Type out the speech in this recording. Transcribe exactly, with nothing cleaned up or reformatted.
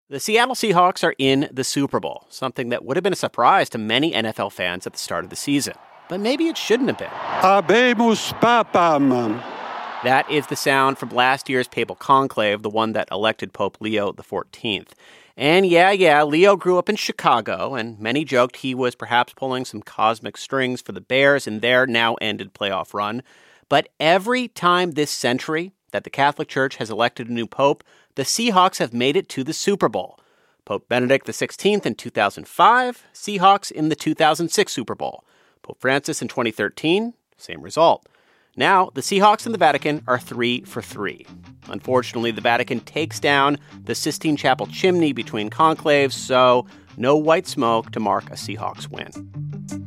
The Seattle Seahawks are in the Super Bowl, something that would have been a surprise to many N F L fans at the start of the season. But maybe it shouldn't have been. Habemus Papam. That is the sound from last year's papal conclave, the one that elected Pope Leo the fourteenth. And yeah, yeah, Leo grew up in Chicago, and many joked he was perhaps pulling some cosmic strings for the Bears in their now-ended playoff run. But every time this century that the Catholic Church has elected a new pope, the Seahawks have made it to the Super Bowl. Pope Benedict the sixteenth in two thousand five, Seahawks in the two thousand six Super Bowl. Pope Francis in twenty thirteen, same result. Now, the Seahawks and the Vatican are three for three. Unfortunately, the Vatican takes down the Sistine Chapel chimney between conclaves, so no white smoke to mark a Seahawks win.